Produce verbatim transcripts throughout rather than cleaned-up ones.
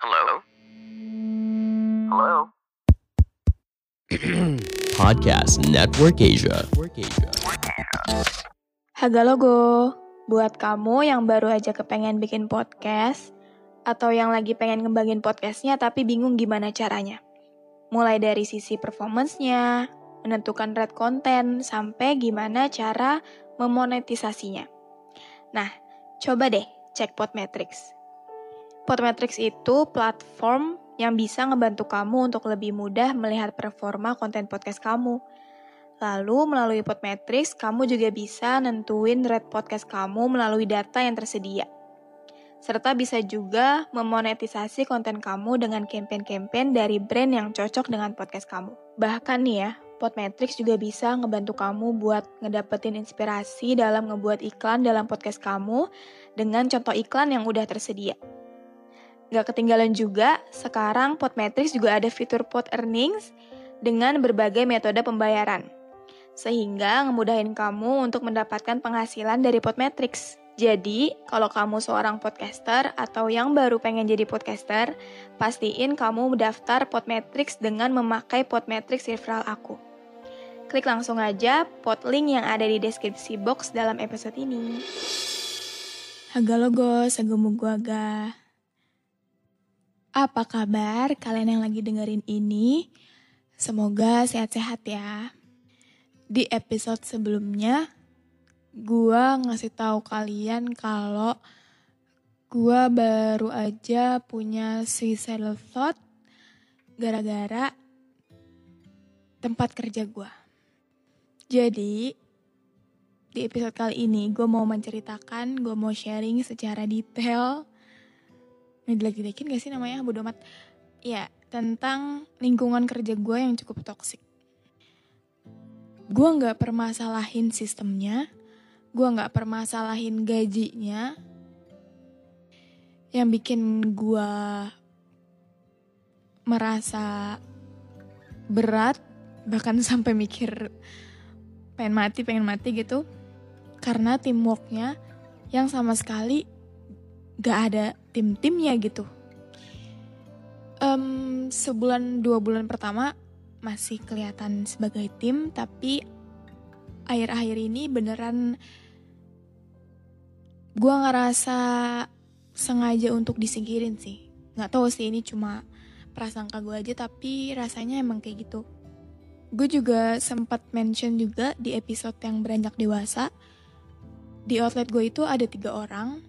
Hello? Hello? Podcast Network Asia. Haga logo, buat kamu yang baru aja kepengen bikin podcast, atau yang lagi pengen ngembangin podcastnya tapi bingung gimana caranya. Mulai dari sisi performance-nya, menentukan red content, sampai gimana cara memonetisasinya. Nah, coba deh cek Podmetrics. Podmetrics itu platform yang bisa ngebantu kamu untuk lebih mudah melihat performa konten podcast kamu. Lalu melalui Podmetrics, kamu juga bisa nentuin rate podcast kamu melalui data yang tersedia. Serta bisa juga memonetisasi konten kamu dengan campaign-campaign dari brand yang cocok dengan podcast kamu. Bahkan nih ya, Podmetrics juga bisa ngebantu kamu buat ngedapetin inspirasi dalam ngebuat iklan dalam podcast kamu dengan contoh iklan yang udah tersedia. Gak ketinggalan juga, sekarang Podmetrics juga ada fitur Pod Earnings dengan berbagai metode pembayaran. Sehingga ngemudahin kamu untuk mendapatkan penghasilan dari Podmetrics. Jadi, kalau kamu seorang podcaster atau yang baru pengen jadi podcaster, pastiin kamu mendaftar Podmetrics dengan memakai Podmetrics referral aku. Klik langsung aja pod link yang ada di deskripsi box dalam episode ini. Haga logo, segumu gua aga. Apa kabar kalian yang lagi dengerin ini? Semoga sehat-sehat ya. Di episode sebelumnya, gua ngasih tahu kalian kalau gua baru aja punya suicidal thought gara-gara tempat kerja gua. Jadi, di episode kali ini gua mau menceritakan, gua mau sharing secara detail. Ngedelek-delekin gak sih namanya? Bodo amat. Ya, tentang lingkungan kerja gue yang cukup toksik. Gue gak permasalahin sistemnya, gue gak permasalahin gajinya. Yang bikin gue merasa berat, bahkan sampai mikir pengen mati, pengen mati gitu. Karena teamworknya yang sama sekali gak ada tim-timnya gitu. Um, sebulan dua bulan pertama masih kelihatan sebagai tim, tapi akhir-akhir ini beneran gue ngerasa sengaja untuk disingkirin sih. Nggak tahu sih ini cuma prasangka gue aja, tapi rasanya emang kayak gitu. Gue juga sempat mention juga di episode yang beranjak dewasa. Di outlet gue itu ada tiga orang.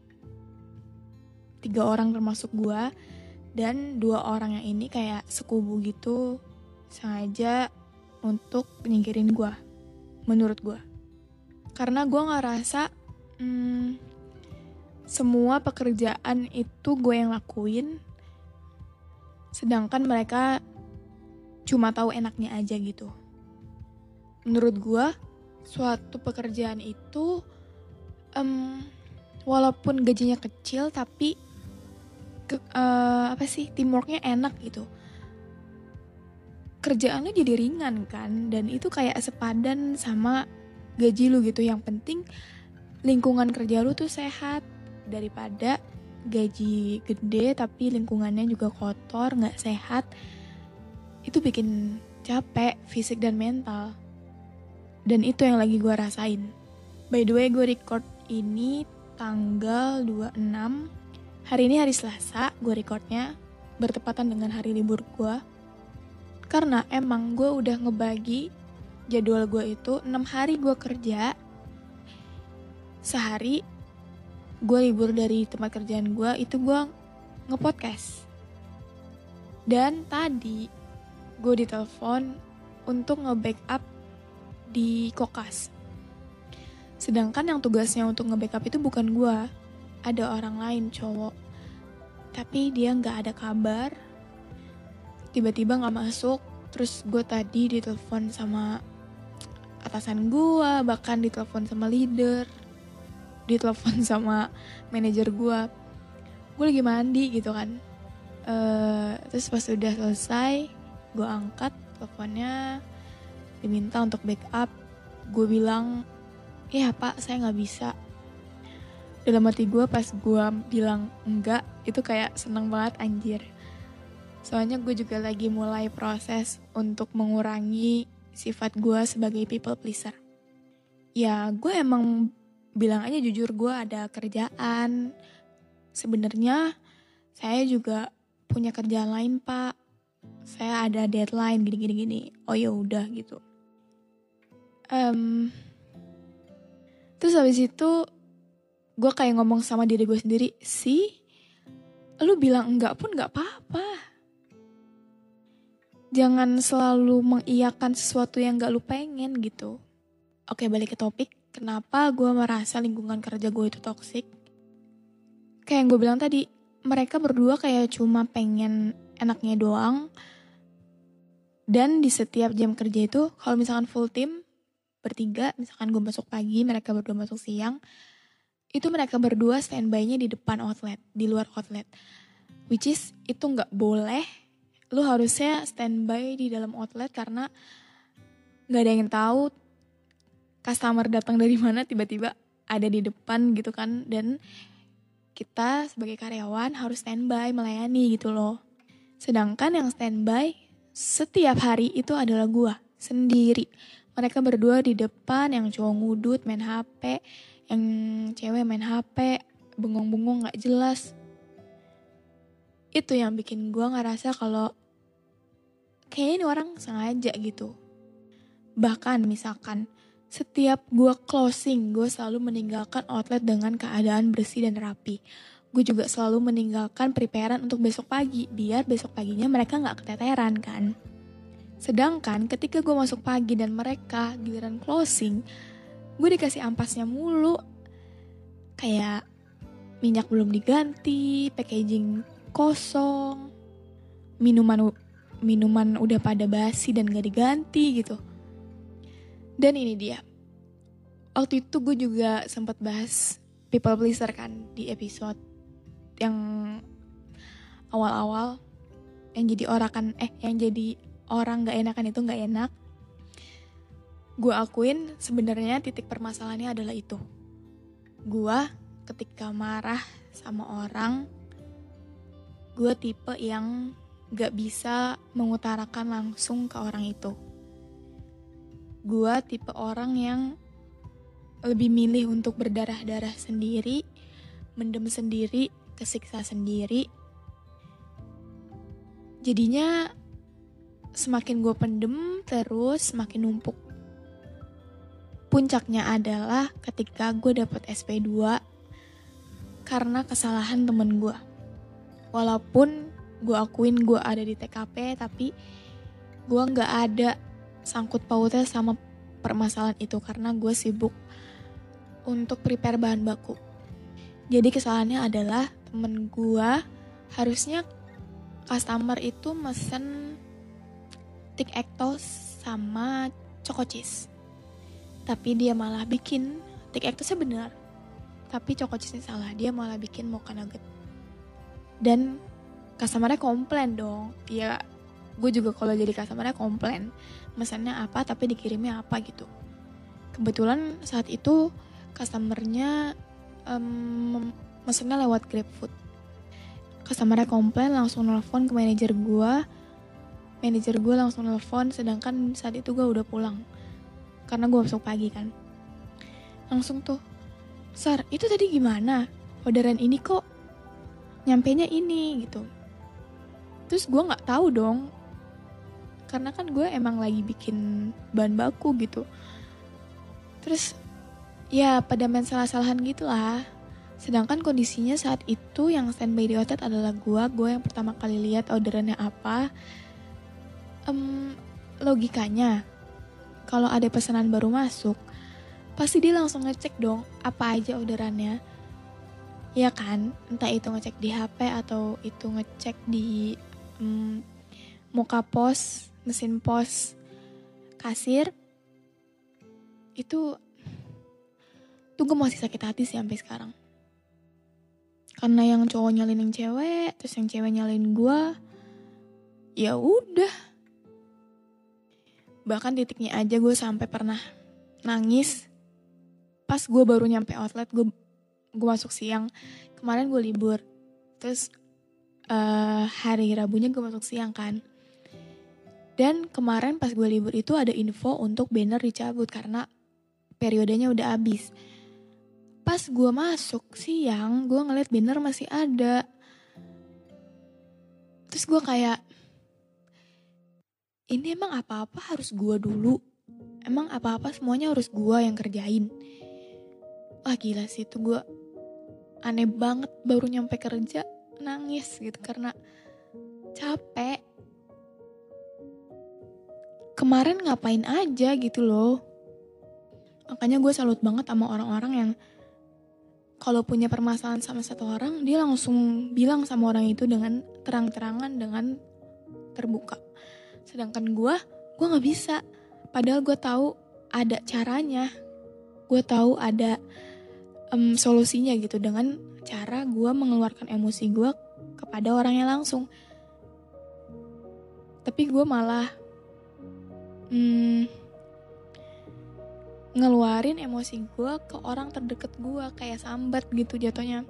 Tiga orang termasuk gue, dan dua orang yang ini kayak sekubu gitu, sengaja untuk nyingkirin gue, menurut gue. Karena gue ngerasa hmm, semua pekerjaan itu gue yang lakuin, sedangkan mereka cuma tahu enaknya aja gitu. Menurut gue, suatu pekerjaan itu um, walaupun gajinya kecil tapi Ke, uh, apa sih teamworknya enak gitu, kerjaan lu jadi ringan kan, dan itu kayak sepadan sama gaji lu gitu. Yang penting lingkungan kerja lu tuh sehat, daripada gaji gede tapi lingkungannya juga kotor, nggak sehat. Itu bikin capek fisik dan mental, dan itu yang lagi gue rasain. By the way, gue record ini tanggal dua puluh enam. Hari ini hari Selasa, gue recordnya bertepatan dengan hari libur gue. Karena emang gue udah ngebagi jadwal gue itu enam hari gue kerja. Sehari gue libur dari tempat kerjaan gue, itu gue nge-podcast. Dan tadi gue ditelepon untuk nge-backup di Kokas. Sedangkan yang tugasnya untuk nge-backup itu bukan gue. Ada orang lain cowok, tapi dia gak ada kabar, tiba-tiba gak masuk. Terus gue tadi ditelepon sama atasan gue, bahkan ditelepon sama leader, ditelepon sama manajer gue. Gue lagi mandi gitu kan. Uh, terus pas udah selesai, gue angkat teleponnya, diminta untuk backup. Gue bilang, ya pak, saya gak bisa. dalam hati gue pas gue bilang enggak, itu kayak seneng banget anjir. Soalnya gue juga lagi mulai proses untuk mengurangi sifat gue sebagai people pleaser. Ya gue emang bilang aja jujur, gue ada kerjaan. Sebenarnya saya juga punya kerjaan lain pak. Saya ada deadline gini-gini-gini. Oh ya udah gitu. Um, terus habis itu gue kayak ngomong sama diri gue sendiri, sih, lu bilang enggak pun gak apa-apa. Jangan selalu mengiyakan sesuatu yang gak lu pengen gitu. Oke, balik ke topik. Kenapa gue merasa lingkungan kerja gue itu toksik? Kayak yang gue bilang tadi, mereka berdua kayak cuma pengen enaknya doang. Dan di setiap jam kerja itu, kalau misalkan full team, bertiga, misalkan gue masuk pagi, mereka berdua masuk siang, itu mereka berdua standby-nya di depan outlet, di luar outlet. Which is, itu gak boleh. Lu harusnya standby di dalam outlet karena gak ada yang tahu customer datang dari mana tiba-tiba ada di depan gitu kan. Dan kita sebagai karyawan harus standby melayani gitu loh. Sedangkan yang standby setiap hari itu adalah gua sendiri. Mereka berdua di depan, yang cowok ngudut main H P, yang cewek main H P, bengong-bengong gak jelas. Itu yang bikin gue ngerasa kalau kayaknya ini orang sengaja gitu. Bahkan misalkan setiap gue closing, gue selalu meninggalkan outlet dengan keadaan bersih dan rapi. Gue juga selalu meninggalkan preparean untuk besok pagi, biar besok paginya mereka gak keteteran kan. Sedangkan ketika gue masuk pagi dan mereka giliran closing, gue dikasih ampasnya mulu. Kayak minyak belum diganti, packaging kosong, minuman minuman udah pada basi dan gak diganti gitu. Dan ini dia. Waktu itu gue juga sempat bahas people pleaser kan di episode yang awal-awal, yang jadi orang kan eh yang jadi orang gak enakan itu gak enak. Gue akuin sebenarnya titik permasalahannya adalah itu. Gue ketika marah sama orang, gue tipe yang gak bisa mengutarakan langsung ke orang itu. Gue tipe orang yang lebih milih untuk berdarah-darah sendiri, mendem sendiri, kesiksa sendiri. Jadinya semakin gue pendem terus semakin numpuk. Puncaknya adalah ketika gue dapet S P dua karena kesalahan temen gue. Walaupun gue akuin gue ada di T K P, tapi gue gak ada sangkut pautnya sama permasalahan itu karena gue sibuk untuk prepare bahan baku. Jadi kesalahannya adalah temen gue harusnya customer itu mesen Tic Ectos sama Choco Cheese. Tapi dia malah bikin Tic Ectosnya benar, tapi Choco Cheese-nya salah. Dia malah bikin mocha nugget. Dan customer-nya komplain dong. Ya gue juga kalau jadi customer-nya komplain. Mesennya apa tapi dikirimnya apa gitu. Kebetulan saat itu customer-nya um, mesennya lewat GrabFood. Customer-nya komplain, langsung nelfon ke manajer gue. Manajer gue langsung nelfon, sedangkan saat itu gue udah pulang. Karena gue masuk pagi kan. Langsung tuh, Sar, itu tadi gimana? Orderan ini kok nyampenya ini gitu. Terus gue gak tahu dong. Karena kan gue emang lagi bikin bahan baku gitu. Terus ya pada main salah-salahan gitu lah. Sedangkan kondisinya saat itu yang standby di outlet adalah gue. Gue yang pertama kali lihat orderannya apa. um, Logikanya kalau ada pesanan baru masuk, pasti dia langsung ngecek dong apa aja orderannya. Ya kan, entah itu ngecek di H P atau itu ngecek di um, muka pos, mesin pos, kasir. Itu tuh gue masih sakit hati sih sampai sekarang. Karena yang cowok nyalin yang cewek, terus yang cewek nyalin gue. Ya udah. Bahkan titiknya aja gue sampai pernah nangis pas gue baru nyampe outlet. Gue gue masuk siang. Kemarin gue libur. Terus uh, hari Rabunya gue masuk siang kan. Dan kemarin pas gue libur itu ada info untuk banner dicabut karena periodenya udah habis. Pas gue masuk siang, gue ngeliat banner masih ada. Terus gue kayak, ini emang apa-apa harus gue dulu? Emang apa-apa semuanya harus gue yang kerjain? Wah gila sih itu gue aneh banget, baru nyampe kerja nangis gitu karena capek. Kemarin ngapain aja gitu loh. Makanya gue salut banget sama orang-orang yang kalau punya permasalahan sama satu orang, dia langsung bilang sama orang itu dengan terang-terangan, dengan terbuka. Sedangkan gue, gue gak bisa. Padahal gue tahu ada caranya. Gue tahu ada um, solusinya gitu dengan cara gue mengeluarkan emosi gue kepada orangnya langsung. Tapi gue malah Hmm, ngeluarin emosi gue ke orang terdekat gue, kayak sambat gitu jatuhnya.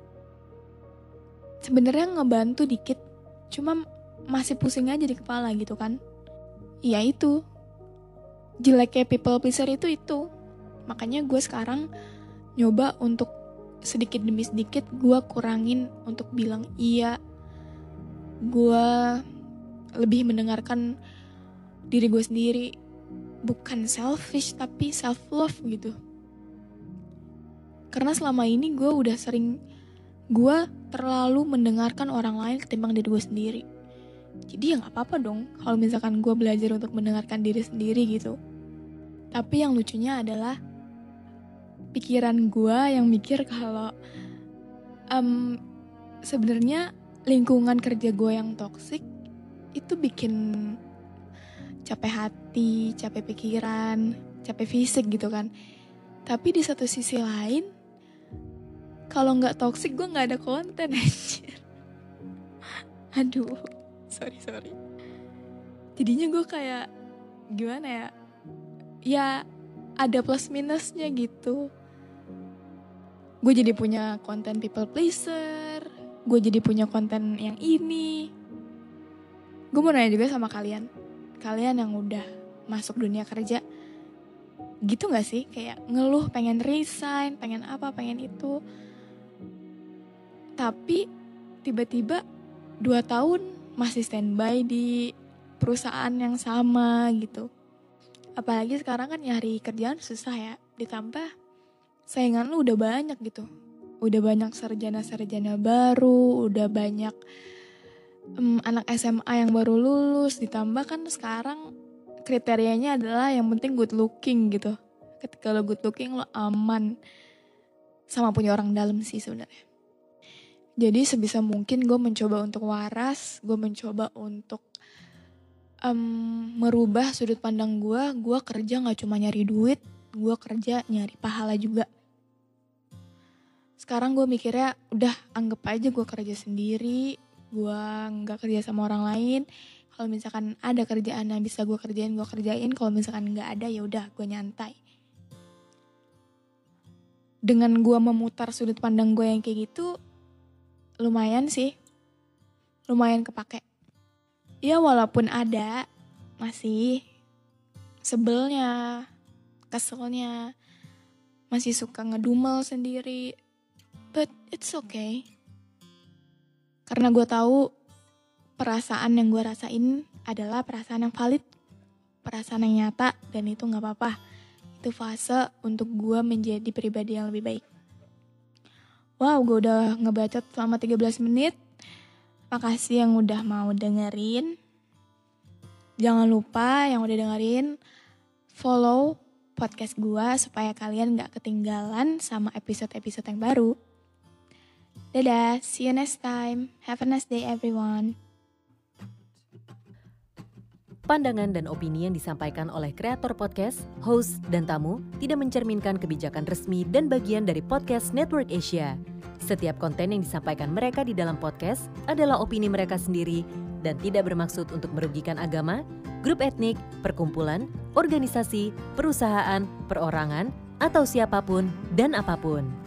Sebenarnya ngebantu dikit, cuma masih pusing aja di kepala gitu kan. Ya itu, jeleknya people pleaser itu itu. Makanya gue sekarang nyoba untuk sedikit demi sedikit gue kurangin untuk bilang iya. Gue lebih mendengarkan diri gue sendiri, bukan selfish tapi self love gitu. Karena selama ini gue udah sering, gue terlalu mendengarkan orang lain ketimbang diri gue sendiri. Jadi ya nggak apa-apa dong kalau misalkan gue belajar untuk mendengarkan diri sendiri gitu. Tapi yang lucunya adalah pikiran gue yang mikir kalau um, sebenarnya lingkungan kerja gue yang toksik itu bikin capek hati, capek pikiran, capek fisik gitu kan. Tapi di satu sisi lain, kalau nggak toksik gue nggak ada konten anjir. Aduh, sorry sorry. Jadinya gue kayak gimana ya? Ya ada plus minusnya gitu. Gue jadi punya konten people pleaser, gue jadi punya konten yang ini. Gue mau nanya juga sama kalian. Kalian yang udah masuk dunia kerja, gitu gak sih? Kayak ngeluh pengen resign, pengen apa, pengen itu. Tapi tiba-tiba dua tahun masih standby di perusahaan yang sama gitu. Apalagi sekarang kan nyari kerjaan susah ya. Ditambah saingan lu udah banyak gitu. Udah banyak sarjana-sarjana baru, udah banyak Um, anak S M A yang baru lulus, ditambah kan sekarang kriterianya adalah yang penting good looking gitu. Ketika lo good looking lo aman sama punya orang dalam sih sebenarnya. Jadi sebisa mungkin gue mencoba untuk waras, gue mencoba untuk um, merubah sudut pandang gue. Gue kerja nggak cuma nyari duit, gue kerja nyari pahala juga. Sekarang gue mikirnya udah anggap aja gue kerja sendiri. Gue gak kerja sama orang lain. Kalau misalkan ada kerjaan yang bisa gue kerjain, gue kerjain. Kalau misalkan gak ada, ya udah gue nyantai. Dengan gue memutar sudut pandang gue yang kayak gitu, lumayan sih. Lumayan kepake. Ya walaupun ada, masih sebelnya, keselnya, masih suka ngedumel sendiri. But it's okay. Karena gue tahu perasaan yang gue rasain adalah perasaan yang valid, perasaan yang nyata, dan itu gak apa-apa. Itu fase untuk gue menjadi pribadi yang lebih baik. Wow, gue udah ngebacot selama tiga belas menit. Makasih yang udah mau dengerin. Jangan lupa yang udah dengerin, follow podcast gue supaya kalian gak ketinggalan sama episode-episode yang baru. Dadah, see you next time. Have a nice day everyone. Pandangan dan opini yang disampaikan oleh kreator podcast, host, dan tamu tidak mencerminkan kebijakan resmi dan bagian dari Podcast Network Asia. Setiap konten yang disampaikan mereka di dalam podcast adalah opini mereka sendiri dan tidak bermaksud untuk merugikan agama, grup etnik, perkumpulan, organisasi, perusahaan, perorangan, atau siapapun dan apapun.